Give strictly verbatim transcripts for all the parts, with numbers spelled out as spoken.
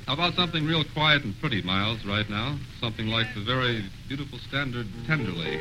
How about something real quiet and pretty, Miles, right now? Something like the very beautiful standard Tenderly.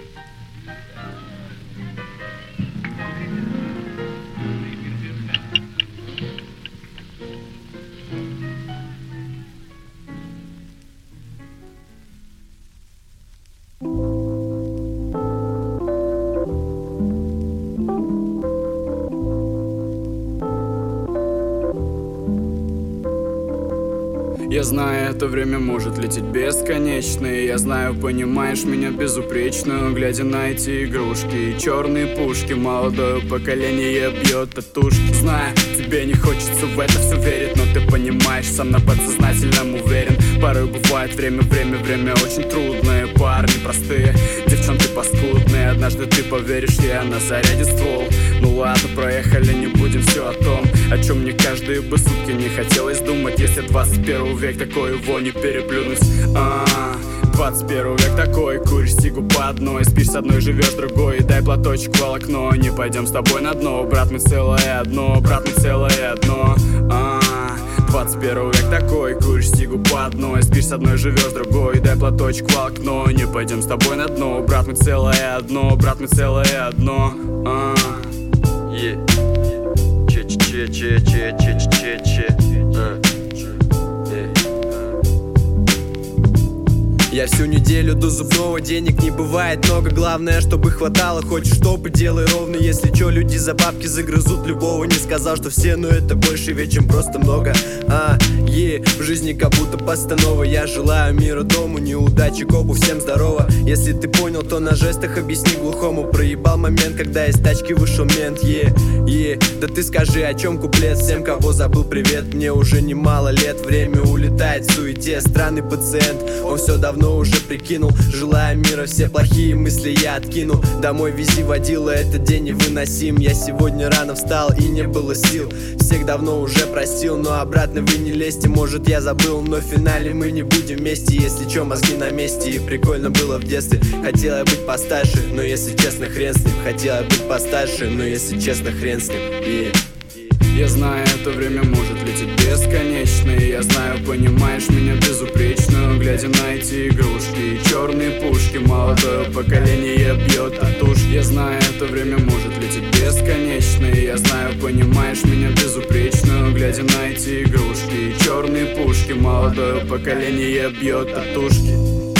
Я знаю, это время может лететь бесконечно, и я знаю, понимаешь меня безупречную. Глядя на эти игрушки и черные пушки, молодое поколение бьет от тушки. Знаю, тебе не хочется в это все верить, но ты понимаешь, сам на подсознательном уверен. Порой бывает время, время, время очень трудное. Парни простые, девчонки паскудные. Однажды ты поверишь, и она зарядит ствол. Ну ладно, проехали, не будем все о том, о чем мне каждые бы сутки не хотелось думать. Если двадцать первый век такой, его не переплюнуть. А-а-а. двадцать первый век такой, куришь сигу по одной, спишь с одной, живешь с другой. Дай платочек в окно, не пойдем с тобой на дно. Брат, мы целое одно, брат, мы целое одно. А-а-а. двадцать первый век такой, куришь сигу по одной, спишь с одной, живешь с другой. Дай платочек в окно, не пойдем с тобой на дно. Брат, мы целое одно, брат, мы целое одно. А-а-а. Yeah. Че че че че че че че че. Я всю неделю до зубного, денег не бывает много. Главное, чтобы хватало, хочешь чтоб и делай ровно. Если чё, люди за бабки загрызут любого. Не сказал, что все, но это больше ведь, чем просто много. А, е, в жизни как будто постанова. Я желаю мира дому, неудачи копу, всем здорово. Если ты понял, то на жестах объясни глухому. Проебал момент, когда из тачки вышел мент. Е, е, да ты скажи, о чем куплет. Всем, кого забыл, привет. Мне уже немало лет, время улетает в суете. Странный пациент, он все давно уже прикинул. Желаю мира, все плохие мысли я откину. Домой вези водила, этот день невыносим. Я сегодня рано встал и не было сил. Всех давно уже простил, но обратно вы не лезьте. Может я забыл, но в финале мы не будем вместе. Если чё, мозги на месте. И прикольно было в детстве. Хотела я быть постарше, но если честно, хрен с ним. Хотела я быть постарше, но если честно, хрен с ним. И... Я знаю, это время может лететь бесконечно, и я знаю, понимаешь меня безупречную. Глядя на эти игрушки и черные пушки, молодое поколение бьет от туш. Я знаю, это время может лететь бесконечно, и я знаю, понимаешь меня безупречную. Глядя на эти игрушки и черные пушки, молодое поколение бьет от тушки.